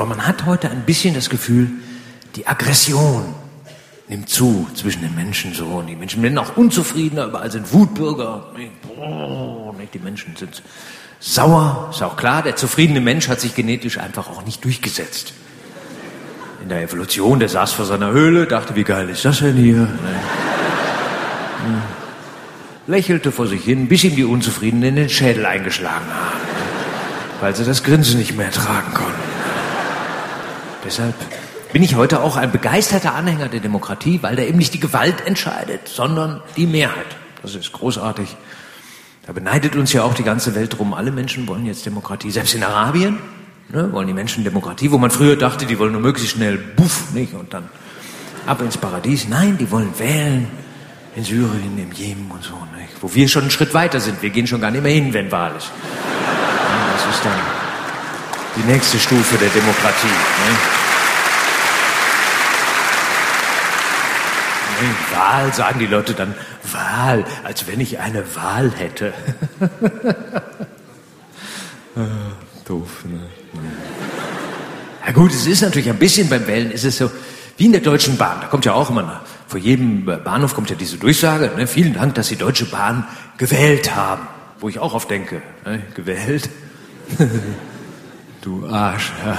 Aber man hat heute ein bisschen das Gefühl, die Aggression nimmt zu zwischen den Menschen so. Und die Menschen werden auch unzufriedener, überall sind Wutbürger. Die Menschen sind sauer, ist auch klar. Der zufriedene Mensch hat sich genetisch einfach auch nicht durchgesetzt. In der Evolution, der saß vor seiner Höhle, dachte, wie geil ist das denn hier? Lächelte vor sich hin, bis ihm die Unzufriedenen in den Schädel eingeschlagen haben, weil sie das Grinsen nicht mehr ertragen konnten. Deshalb bin ich heute auch ein begeisterter Anhänger der Demokratie, weil da eben nicht die Gewalt entscheidet, sondern die Mehrheit. Das ist großartig. Da beneidet uns ja auch die ganze Welt drum. Alle Menschen wollen jetzt Demokratie. Selbst in Arabien wollen die Menschen Demokratie, wo man früher dachte, die wollen nur möglichst schnell buff, nicht? Und dann ab ins Paradies. Nein, die wollen wählen. In Syrien, im Jemen und so, nicht? Wo wir schon einen Schritt weiter sind. Wir gehen schon gar nicht mehr hin, wenn Wahl ist. Ja, das ist dann die nächste Stufe der Demokratie. Ne? Wahl, sagen die Leute dann, Wahl, als wenn ich eine Wahl hätte. Doof, ne? Ja gut, es ist natürlich ein bisschen beim Wählen, ist es so, wie in der Deutschen Bahn, da kommt ja auch immer vor jedem Bahnhof kommt ja diese Durchsage, ne? Vielen Dank, dass Sie Deutsche Bahn gewählt haben. Wo ich auch oft denke, ne? Gewählt? Du Arsch. Ja.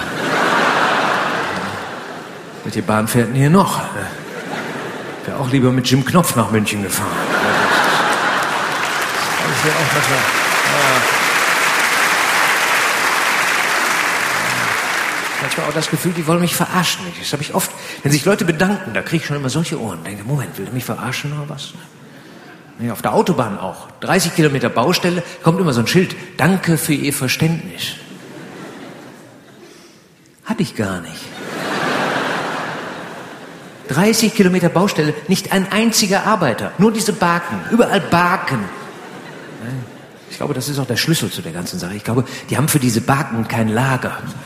Welche Bahn fährt denn hier noch? Wäre auch lieber mit Jim Knopf nach München gefahren. Das wäre auch manchmal, manchmal auch das Gefühl, die wollen mich verarschen. Das habe ich oft, wenn sich Leute bedanken, da kriege ich schon immer solche Ohren. Denke, Moment, will der mich verarschen oder was? Nee, auf der Autobahn auch. 30 Kilometer Baustelle, kommt immer so ein Schild. Danke für Ihr Verständnis. Hatte ich gar nicht. 30 Kilometer Baustelle, nicht ein einziger Arbeiter. Nur diese Baken, überall Baken. Ich glaube, das ist auch der Schlüssel zu der ganzen Sache. Ich glaube, die haben für diese Baken kein Lager.